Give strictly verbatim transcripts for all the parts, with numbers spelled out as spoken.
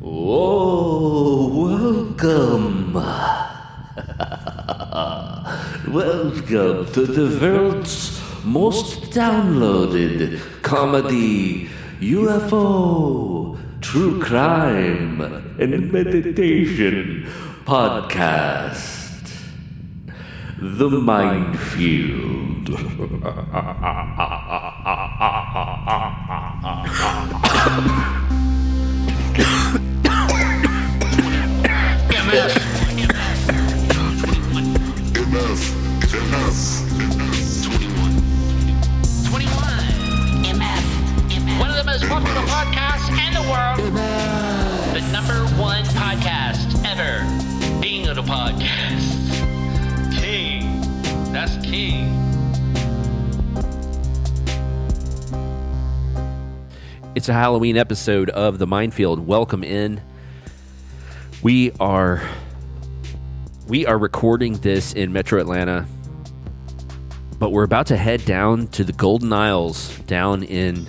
Oh, welcome. Welcome to the world's most downloaded comedy, U F O, true crime, and meditation podcast. The Minefield. M F. M F. M F. twenty-one. twenty-one. M F. One of the most popular podcasts in the world. M F. The number one podcast ever. Being on a podcast. King. That's king. It's a Halloween episode of The Minefield. Welcome in. We are we are recording this in Metro Atlanta, but we're about to head down to the Golden Isles down in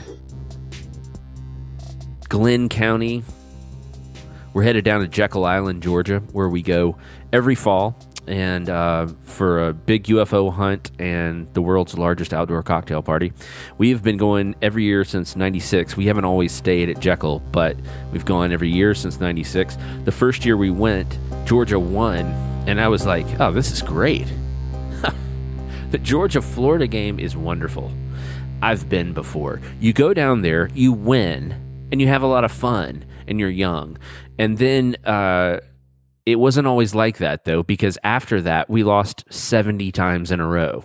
Glenn County. We're headed down to Jekyll Island, Georgia, where we go every fall and uh, for a big U F O hunt and the world's largest outdoor cocktail party. We have been going every year since ninety-six. We haven't always stayed at Jekyll, but we've gone every year since ninety-six. The first year we went, Georgia won, and I was like, oh, this is great. The Georgia-Florida game is wonderful. I've been before. You go down there, you win, and you have a lot of fun, and you're young. And then uh, it wasn't always like that, though, because after that, we lost seventy times in a row.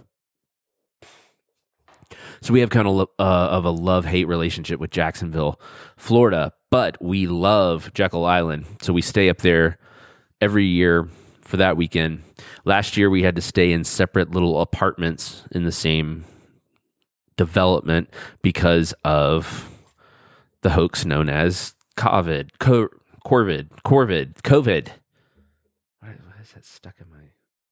So we have kind of, uh, of a love-hate relationship with Jacksonville, Florida, but we love Jekyll Island, so we stay up there every year for that weekend. Last year, we had to stay in separate little apartments in the same development because of the hoax known as COVID, co- Corvid, Corvid, COVID. Why is that stuck in my...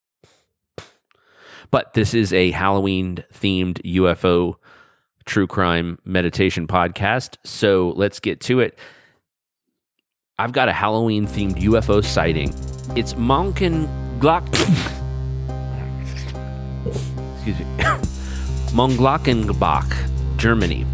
But this is a Halloween-themed U F O true crime meditation podcast, so let's get to it. I've got a Halloween-themed U F O sighting. It's Mönchengladbach. Excuse me. Mönchengladbach, Germany.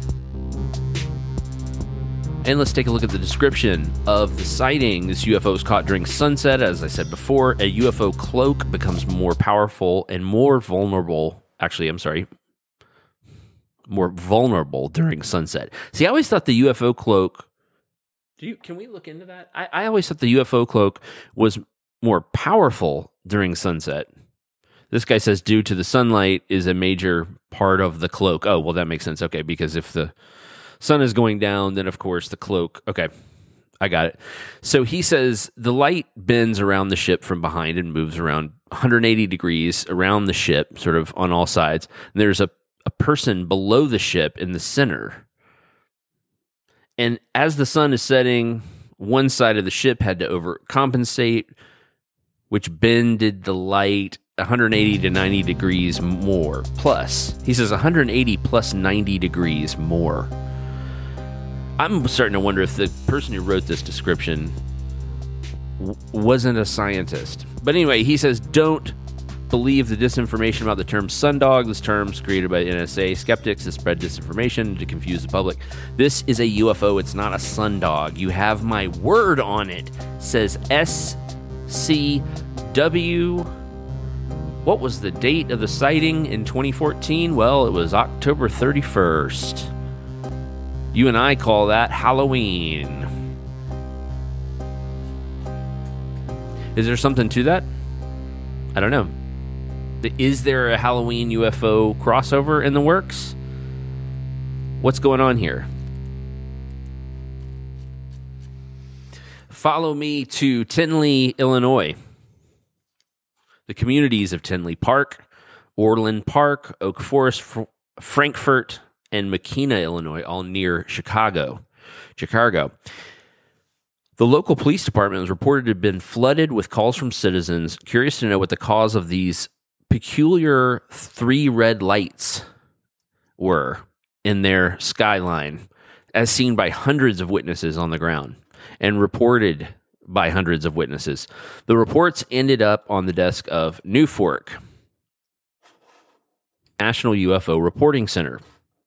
And let's take a look at the description of the sighting. This U F O is caught during sunset. As I said before, a U F O cloak becomes more powerful and more vulnerable. Actually, I'm sorry. More vulnerable during sunset. See, I always thought the U F O cloak... Do you? Can we look into that? I, I always thought the U F O cloak was more powerful during sunset. This guy says due to the sunlight is a major part of the cloak. Oh, well, that makes sense. Okay, because if the sun is going down, then of course the cloak... Okay, I got it. So he says the light bends around the ship from behind and moves around one hundred eighty degrees around the ship, sort of on all sides. And there's a, a person below the ship in the center. And as the sun is setting, one side of the ship had to overcompensate, which bended the light one hundred eighty to ninety degrees more. Plus, he says one hundred eighty plus ninety degrees more. I'm starting to wonder if the person who wrote this description w- wasn't a scientist. But anyway, he says, don't believe the disinformation about the term sundog. This term is created by N S A skeptics to spread disinformation to confuse the public. This is a U F O. It's not a sundog. You have my word on it, says S C W. What was the date of the sighting in twenty fourteen? Well, it was October thirty-first. You and I call that Halloween. Is there something to that? I don't know. Is there a Halloween U F O crossover in the works? What's going on here? Follow me to Tinley, Illinois. The communities of Tinley Park, Orland Park, Oak Forest, Fr- Frankfort, and Makina, Illinois, all near Chicago. Chicago. The local police department was reported to have been flooded with calls from citizens curious to know what the cause of these peculiar three red lights were in their skyline, as seen by hundreds of witnesses on the ground. and reported by hundreds of witnesses. The reports ended up on the desk of NUFORC, National U F O Reporting Center.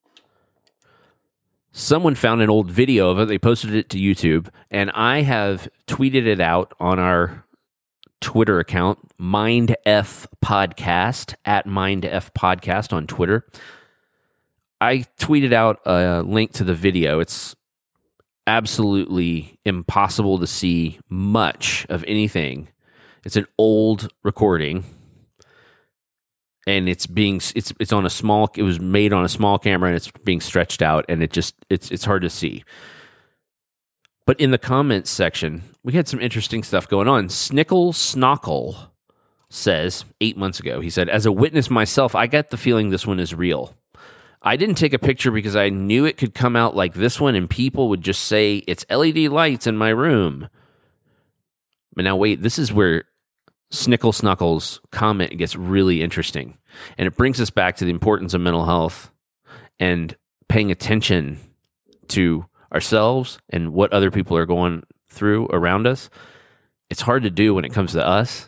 Someone found an old video of it. They posted it to YouTube, and I have tweeted it out on our Twitter account, MindF Podcast, at MindF Podcast on Twitter. I tweeted out a link to the video. It's absolutely impossible to see much of anything. It's an old recording, and it's being it's it's on a small. It was made on a small camera, and it's being stretched out, and it just it's it's hard to see. But in the comments section, we had some interesting stuff going on. Snickle Snockle says eight months ago, he said, "As a witness myself, I get the feeling this one is real. I didn't take a picture because I knew it could come out like this one, and people would just say it's L E D lights in my room." But now wait, this is where Snickle Snuckle's comment gets really interesting. And it brings us back to the importance of mental health and paying attention to ourselves and what other people are going through around us. It's hard to do when it comes to us.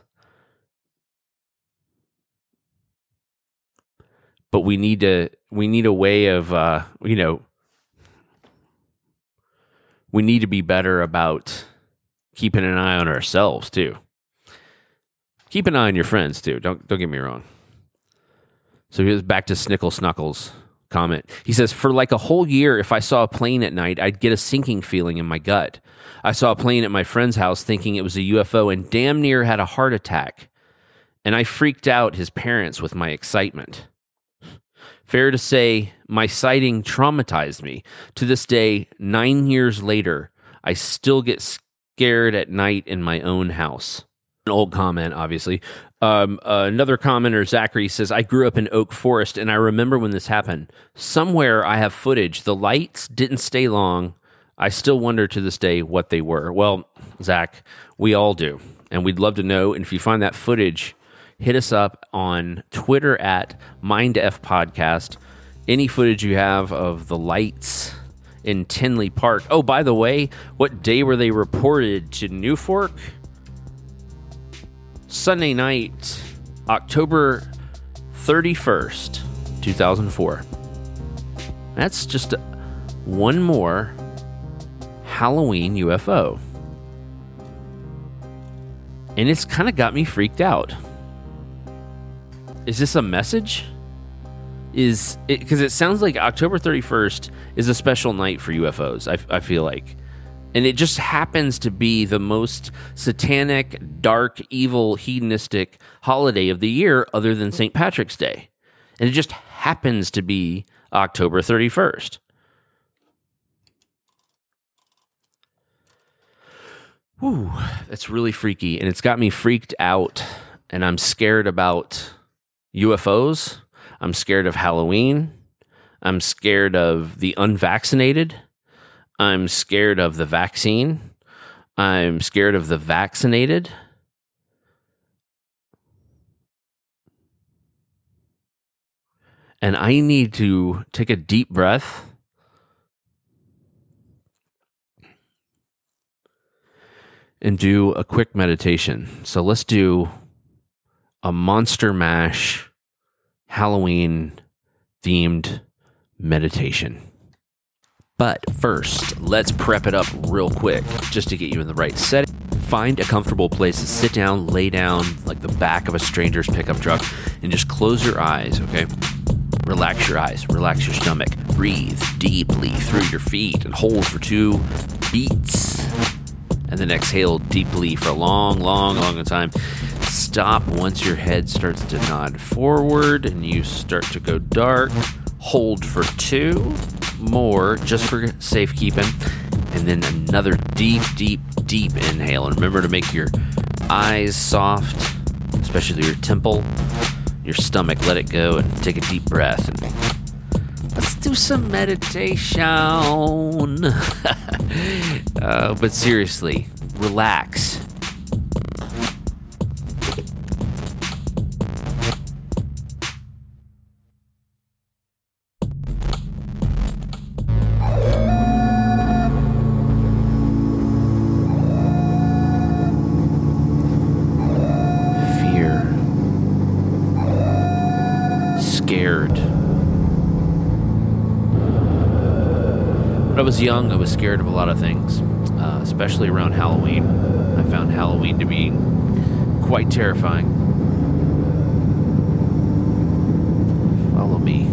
But we need to we need a way of uh, you know we need to be better about keeping an eye on ourselves too. Keep an eye on your friends, too. Don't don't get me wrong. So here's back to Snickle Snuckles' comment. He says, "For like a whole year, if I saw a plane at night, I'd get a sinking feeling in my gut. I saw a plane at my friend's house thinking it was a U F O and damn near had a heart attack. And I freaked out his parents with my excitement. Fair to say, my sighting traumatized me. To this day, nine years later, I still get scared at night in my own house." An old comment, obviously. Um, uh, another commenter, Zachary, says, "I grew up in Oak Forest, and I remember when this happened. Somewhere I have footage. The lights didn't stay long. I still wonder to this day what they were." Well, Zach, we all do, and we'd love to know. And if you find that footage, hit us up on Twitter at MindF Podcast. Any footage you have of the lights in Tinley Park. Oh, by the way, what day were they reported to NUFORC? Sunday night, October thirty-first, two thousand four. That's just one more Halloween U F O. And it's kind of got me freaked out. Is this a message? Is it because it sounds like October thirty-first is a special night for U F Os, I, I feel like. And it just happens to be the most satanic, dark, evil, hedonistic holiday of the year other than Saint Patrick's Day. And it just happens to be October thirty-first. Whew, that's really freaky. And it's got me freaked out. And I'm scared about U F Os. I'm scared of Halloween. I'm scared of the unvaccinated. I'm scared of the vaccine. I'm scared of the vaccinated. And I need to take a deep breath and do a quick meditation. So let's do a Monster Mash Halloween themed meditation. But first, let's prep it up real quick just to get you in the right setting. Find a comfortable place to sit down, lay down like the back of a stranger's pickup truck, and just close your eyes, okay? Relax your eyes, relax your stomach, breathe deeply through your feet and hold for two beats. And then exhale deeply for a long, long, long time. Stop once your head starts to nod forward and you start to go dark. Hold for two more, just for safekeeping. And then another deep, deep, deep inhale. And remember to make your eyes soft, especially your temple, your stomach. Let it go and take a deep breath. And let's do some meditation. uh, but seriously, relax. When I was young, I was scared of a lot of things, uh, especially around Halloween. I found Halloween to be quite terrifying. Follow me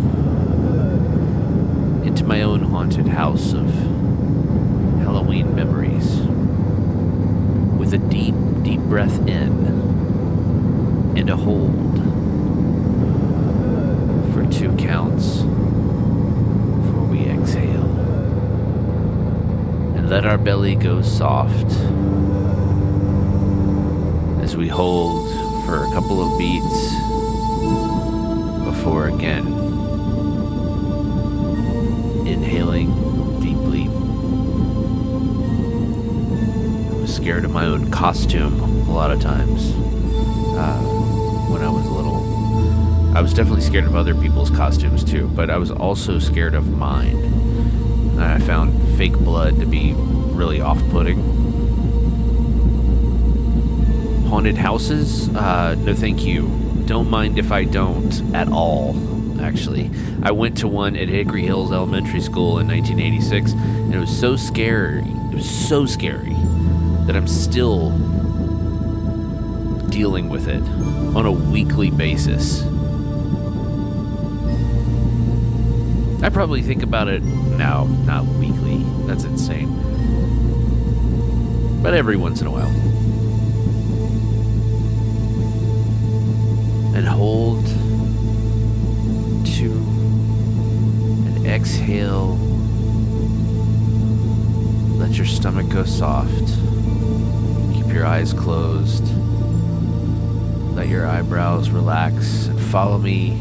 into my own haunted house of Halloween memories. With a deep, deep breath in and a hold for two counts before we exhale. And let our belly go soft as we hold for a couple of beats before again inhaling deeply. I was scared of my own costume a lot of times uh, when I was little. I was definitely scared of other people's costumes too, but I was also scared of mine. And I found fake blood to be really off-putting. Haunted houses? Uh, no thank you. Don't mind if I don't at all, actually. I went to one at Hickory Hills Elementary School in nineteen eighty-six, and it was so scary. It was so scary that I'm still dealing with it on a weekly basis. I probably think about it now, not weekly. That's insane. But every once in a while. And hold two and exhale. Let your stomach go soft. Keep your eyes closed. Let your eyebrows relax and follow me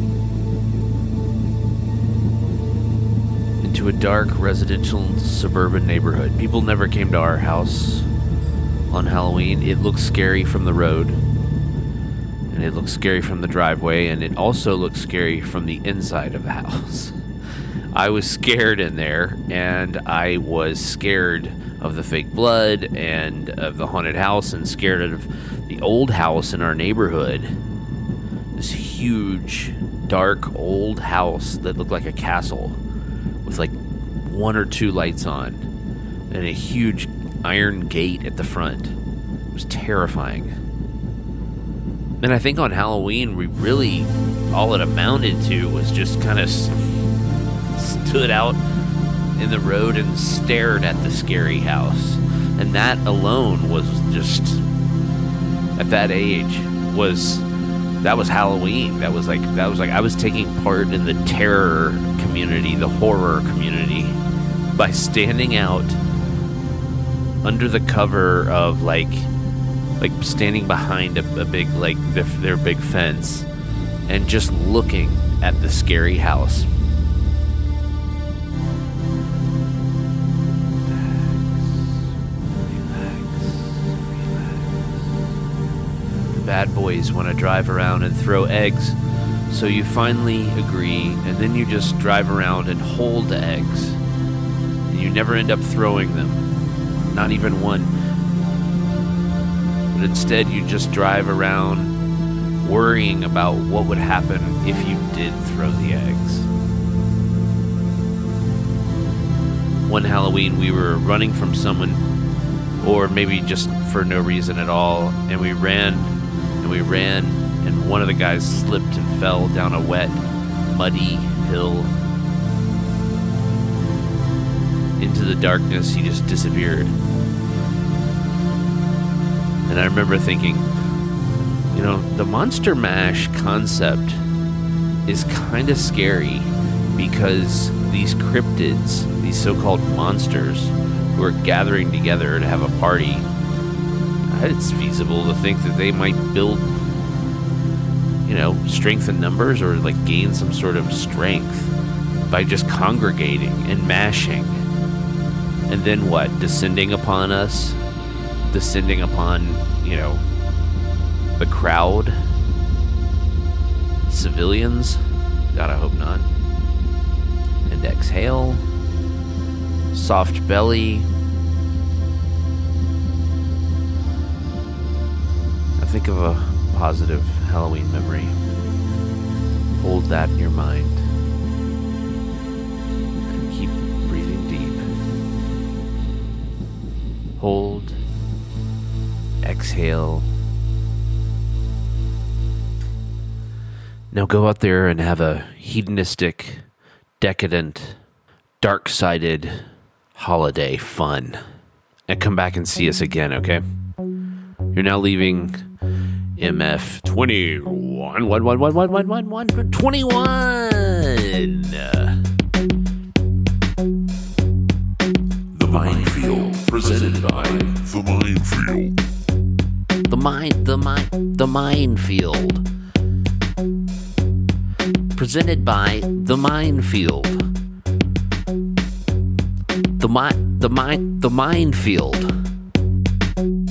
into a dark residential suburban neighborhood. People never came to our house on Halloween. It looks scary from the road, and it looks scary from the driveway, and it also looks scary from the inside of the house. I was scared in there, and I was scared of the fake blood and of the haunted house, and scared of the old house in our neighborhood. This huge, dark, old house that looked like a castle with like one or two lights on and a huge iron gate at the front. It was terrifying. And I think on Halloween, we really, all it amounted to was just kind of stood out in the road and stared at the scary house. And that alone was just, at that age, was, that was Halloween. That was like, that was like, I was taking part in the terror community, the horror community, by standing out under the cover of like, like standing behind a, a big, like their, their big fence and just looking at the scary house. Bad boys want to drive around and throw eggs, so you finally agree, and then you just drive around and hold the eggs, and you never end up throwing them, not even one, but instead you just drive around worrying about what would happen if you did throw the eggs. One Halloween we were running from someone, or maybe just for no reason at all, and we ran And we ran, and one of the guys slipped and fell down a wet, muddy hill. Into the darkness, he just disappeared. And I remember thinking, you know, the Monster Mash concept is kind of scary because these cryptids, these so-called monsters who are gathering together to have a party, it's feasible to think that they might build, you know, strength in numbers, or like gain some sort of strength by just congregating and mashing. And then what? Descending upon us? Descending upon, you know, the crowd? Civilians? God, I hope not. And exhale. Soft belly. Think of a positive Halloween memory. Hold that in your mind. And keep breathing deep. Now go out there and have a hedonistic, decadent, dark-sided holiday fun. And come back and see us again, okay? You're now leaving M F twenty-one, one, one, one, one, one, one, one, twenty-one. The Minefield, presented by The Minefield. The mine, the mine, the minefield. Presented by The Minefield. The mine, the mine, the minefield.